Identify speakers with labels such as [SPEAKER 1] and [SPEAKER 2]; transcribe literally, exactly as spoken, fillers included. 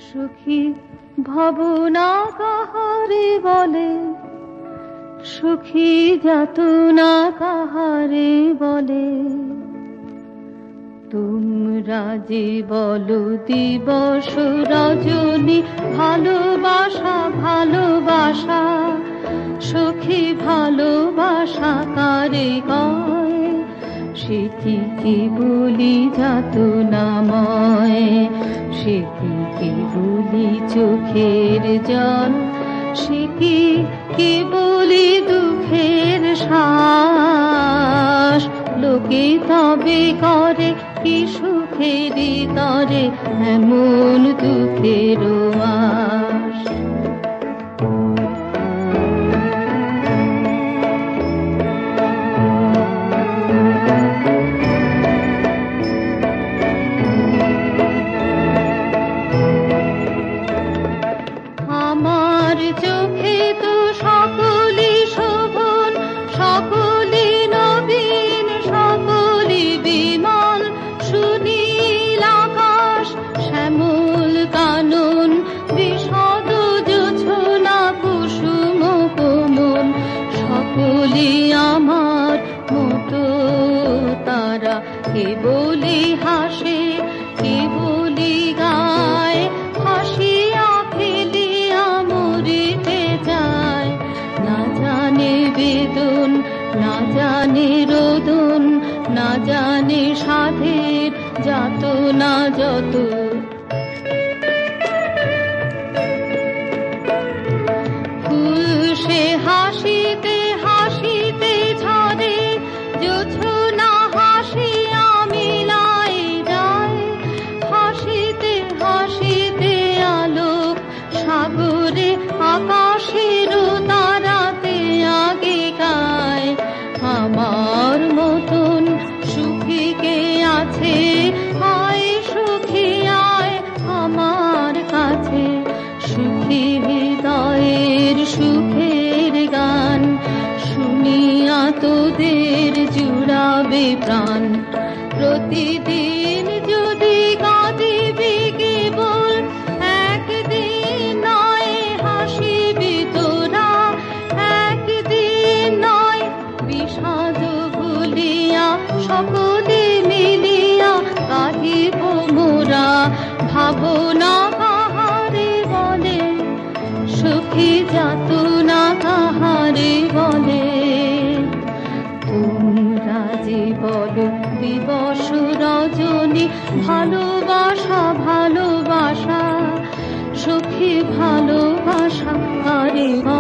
[SPEAKER 1] সুখী ভাবনা কাহারে বলে, সুখী যাতনা কাহারে বলে। তোমরা যে বলো দিবস রজনী, ভালোবাসা ভালোবাসা, সুখী ভালোবাসা কারে কয়? সে কি কেবলি যাতনাময়, সে কি কেবলি চোখের জল, সে কি কেবলি দুঃখের শ্বাস। লোকে তবে করে কি সুখেরই তরে এমন দুঃখের আশ। আমার চোখে তো সকলই শোভন, সকলই নবীন, সকলই বিমল। সুনীল আকাশ, শ্যামল কানন, বিশদ জোছনা, কুসুম কোমল। সকলই আমার মতো তারা, কেবলই হাসে, কেবলই গায়, হাসিয়া খেলিয়া মরিতে যায়। না জানে বেদন, না জানে রোদন, না জানে সাধের যাতনা যত। ফুল সে হাসিতে হাসিতে ঝরে, জোছনা হাসিয়া মিলায় যায়। হাসিতে হাসিতে আলোক সাগরে, আকাশের তারাতে আগে গায়। আমার মতন সুখী কে আছে? আয় সুখী আয় আমার কাছে। সুখী হৃদয়ের সুখের গান শুনিয়া তোদের জুড়াবে প্রাণ। প্রতিদিন যদি কাঁদিবি কেবল, একদিন নয় হাসিবি তোরা। একদিন নয় বিষাদ ভুলিয়া, সকলে মিলিয়া কাঁদিব মোরা। ভাবনা কাহারে বলে, সুখী যাতনা কাহারে বলে। তোমরা যে বলো দিবস রজনী, ভালোবাসা ভালোবাসা, সুখী ভালোবাসা কারে বলে।